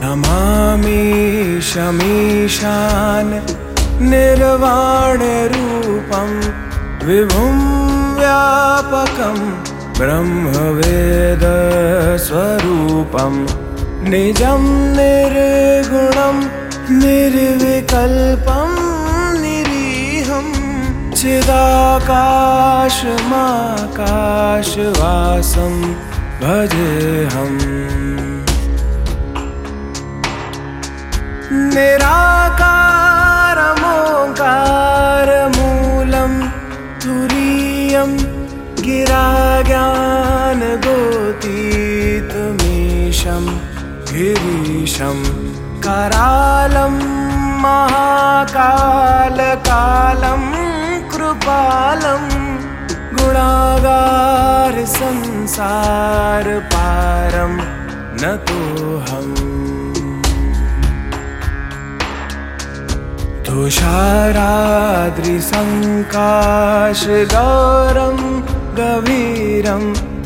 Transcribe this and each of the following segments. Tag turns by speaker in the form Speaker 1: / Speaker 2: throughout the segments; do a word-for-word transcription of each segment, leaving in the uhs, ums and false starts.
Speaker 1: नमामि शमीशान निर्वाणरूपं विभुं व्यापकं ब्रह्मवेदस्वरूपं निजं निर्गुणं निर्विकल्पं निरीहं चिदाकाशमाकाशवासं भजेऽहम्। निराकारमोङ्कारमूलं तुरीयं गिराज्ञानगोतीतमीशं गिरीशं करालं महाकालकालं कृपालं गुणागार संसारपारं नतोऽहम्। तुषाराद्रिसङ्काशगौरं गभीरं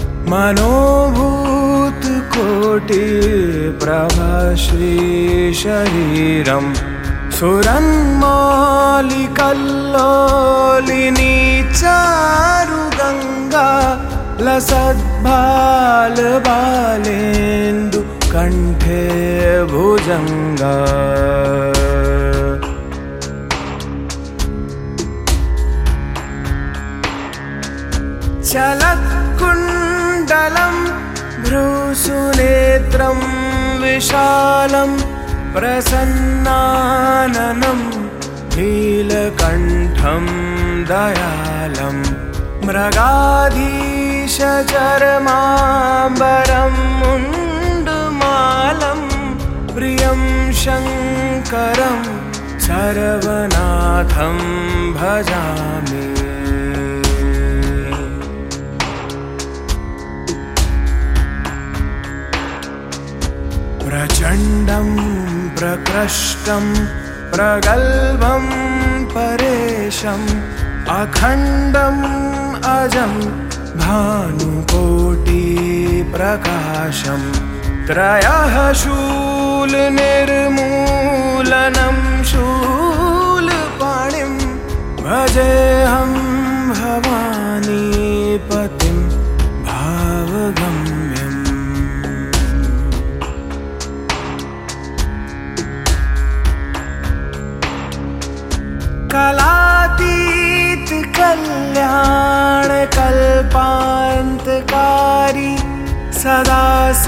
Speaker 1: मनोभूतकोटिप्रभश्रीशरीरं सुरन्मौलिकल्लोलिनी चारुगङ्गा लसद्भालबालेन्दुकण्ठे भुजङ्गा। चलत्कुण्डलं भ्रूसुनेत्रं विशालं प्रसन्नाननं नीलकण्ठं दयालं मृगाधीशचर्माम्बरं मुण्डमालं प्रियं शङ्करं सर्वनाथं भजामि। प्रचण्डं प्रकृष्टं प्रगल्भं परेशम् अखण्डम् अजं भानुकोटिप्रकाशं त्रयः शूलनिर्मूलनं शूलपाणिं भजेऽहं भवानीपतिं भावगम्यम्। कलातीत कल्याण कल्पान्तकारी सदा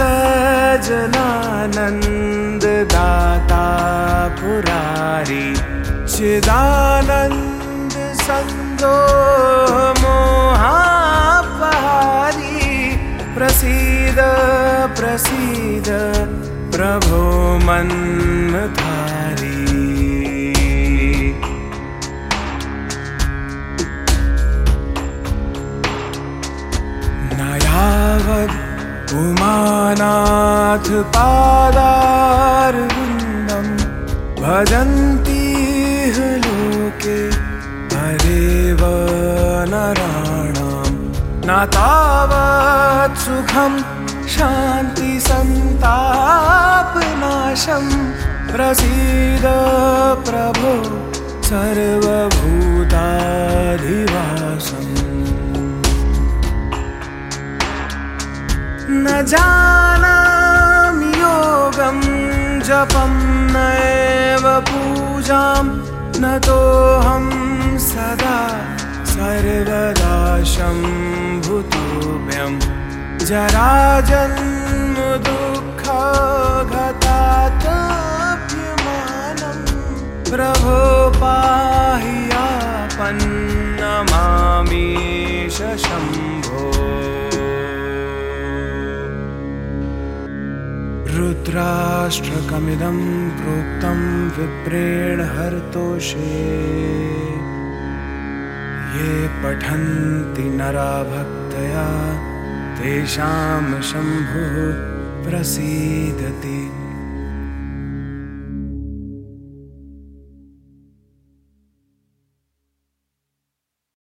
Speaker 1: सजनानन्द दाता पुरारी चिदानन्द संदोह मोहापहारी प्रसीद प्रसीद प्रभो मन्मथारी। उमानाथ पादारविन्दं भजन्ति लोके हरेव नराणां न तावत् सुखं शान्ति सन्तापनाशं प्रसीद प्रभो सर्वभूताधिवासम्। न जानामि योगं जपं नैव पूजां नतोऽहं सदा सर्वदा शम्भुतोऽभ्यं जराजन्म दुःखगतातप्यमानं प्रभो पाहि आपन्नमामीश शम्भो। रुद्राष्ट्रकमिदं प्रोक्तं विप्रेण हरतोषे ये पठन्ति नरा भक्तया तेषां शम्भुः प्रसीदति।